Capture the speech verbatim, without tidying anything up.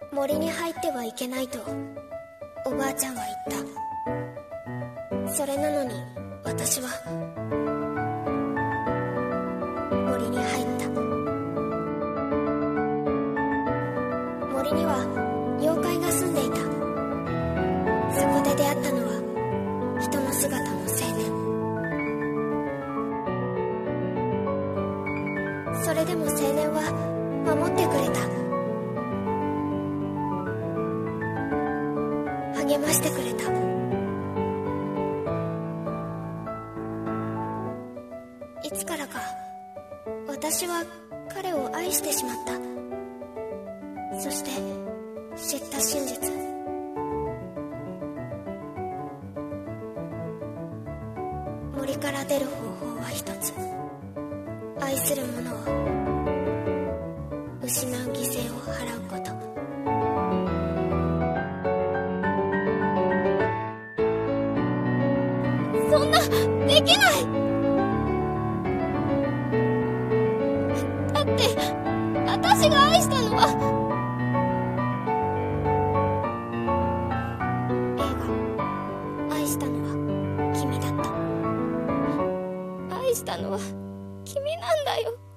森に入ってはいけないとおばあちゃんは言った。それなのに私は森に入った。森には妖怪が住んでいた。そこで出会ったのは人の姿の青年。それでも青年は守ってくれた。励ましてくれた。いつからか私は彼を愛してしまった。そして知った真実。森から出る方法は一つ。愛する者を失う犠牲を払うこと。そんな、できない。だって私が愛したのは映画。愛したのは君だった。愛したのは君なんだよ。